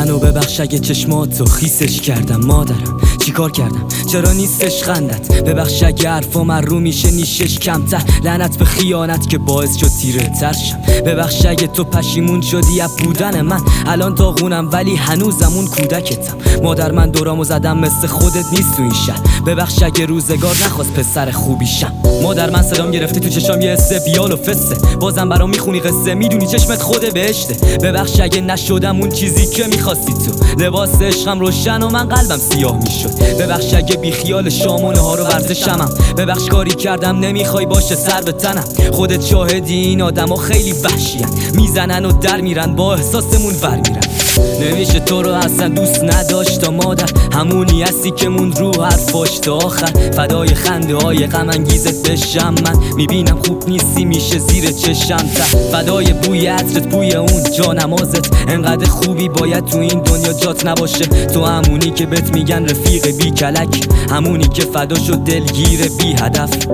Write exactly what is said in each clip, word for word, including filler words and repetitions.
منو ببخش اگه چشماتو خیسش کردم. مادرم چیکار کردم چرا نیستش خندت؟ ببخش اگه حرفا من رو میشه نیشش کمتر. لعنت به خیانت که باعث شد تیره تر شم. ببخش اگه تو پشیمون شدی از بودن من. الان داغونم ولی هنوزم اون کودکتم. مادر من دورامو زدم مثل خودت نیست تو این شهر. ببخش اگه روزگار نخواست پسر خوبی شم. مادر من صدام گرفتی تو چشام یه حس بیال و فسته. بازم برام میخونی قصه میدونی چشمت خود بهشته. ببخش اگه نشدم اون چیزی که میخواستی تو. لباس عشقم روشن و من قلبم سیاه میشد. ببخش اگه بی خیال شامونه ها رو ورزشمم. ببخش کاری کردم نمیخوای باشه سر به تنم. خودت شاهدی این آدم ها خیلی وحشی هن. میزنن و در میرن با احساسمون ور میرن. نمیشه تو رو اصلا دوست نداشت مادر. همونی هستی که موند رو حرفاش تا آخر. فدای خنده های غم انگیزت بشم من. میبینم خوب نیستی میشه زیر چشم تر. فدای بوی عطرت بوی اون جانمازت. انقدر خوبی باید تو این دنیا جات نباشه. تو همونی که بهت میگن رفیق بی کلک. همونی که فدا شد دلگیر بی هدف.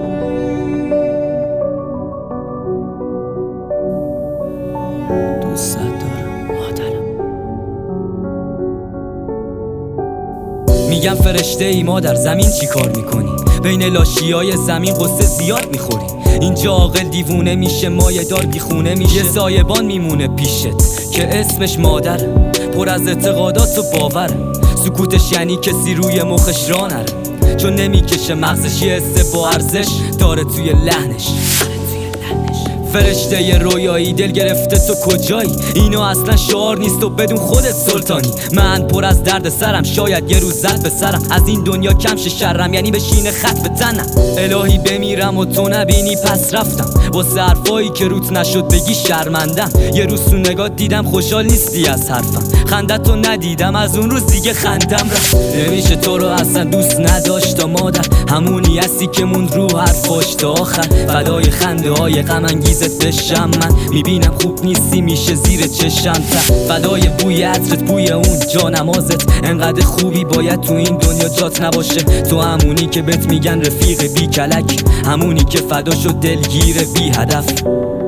دوست دارم مادرم. میگم فرشته ای مادر زمین چی کار میکنی؟ بین لاشی های زمین قصه زیاد میخوری. اینجا عاقل دیوونه میشه مایه دار بیخونه میشه. یه سایبان میمونه پیشت که اسمش مادر. پر از اعتقادات و باور. سکوتش یعنی کسی روی مخش را نره. چون نمیکشه مغزش یه حس با ارزش داره توی لحنش. فرشته ی رویایی دل گرفته تو کجایی؟ اینو اصلا شعار نیست و بدون خودت سلطانی. من پر از درد سرم شاید یه روز زد به سرم. از این دنیا کم شه شرم یعنی بشینه خط به تنم. الهی بمیرم و تو نبینی پس رفتم. واسه حرفایی که روت نشد بگی شرمندم. یه روز تو نگات دیدم خوشحال نیستی از حرفم. خندتو ندیدم از اون روز دیگه خندم رفت. نمیشه تو رو اصلا دوست نداشت مادر. همونی هستی که موند رو حرفاش تا آخر. فدای خنده های غم انگیزت بشم من. میبینم خوب نیستی میشه زیر چشم تر. فدای بوی عطرت بوی اون جانمازت. انقدر خوبی باید تو این دنیا جات نباشه. تو همونی که بهت میگن رفیق بی کلک. همونی که فدا شد دلگیر بی هدف.